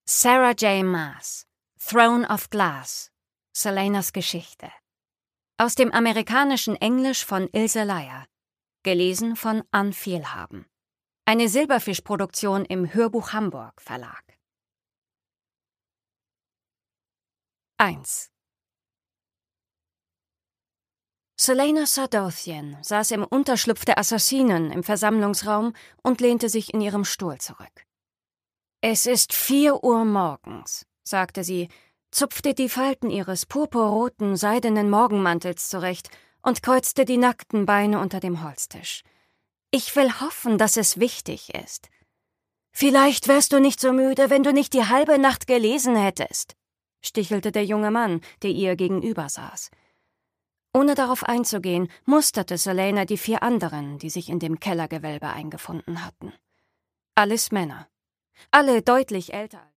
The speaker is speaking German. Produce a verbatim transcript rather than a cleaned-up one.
Sarah J. Maas, Throne of Glass, Celanas Geschichte. Aus dem amerikanischen Englisch von Ilse Leyer. Gelesen von Ann Vielhaben. Eine Silberfisch-Produktion im Hörbuch Hamburg Verlag. eins. Celana Sardothien saß im Unterschlupf der Assassinen im Versammlungsraum und lehnte sich in ihrem Stuhl zurück. »Es ist vier Uhr morgens«, sagte sie, zupfte die Falten ihres purpurroten, seidenen Morgenmantels zurecht und kreuzte die nackten Beine unter dem Holztisch. »Ich will hoffen, dass es wichtig ist. Vielleicht wärst du nicht so müde, wenn du nicht die halbe Nacht gelesen hättest«, stichelte der junge Mann, der ihr gegenüber saß. Ohne darauf einzugehen, musterte Celana die vier anderen, die sich in dem Kellergewölbe eingefunden hatten. Alles Männer. Alle deutlich älter.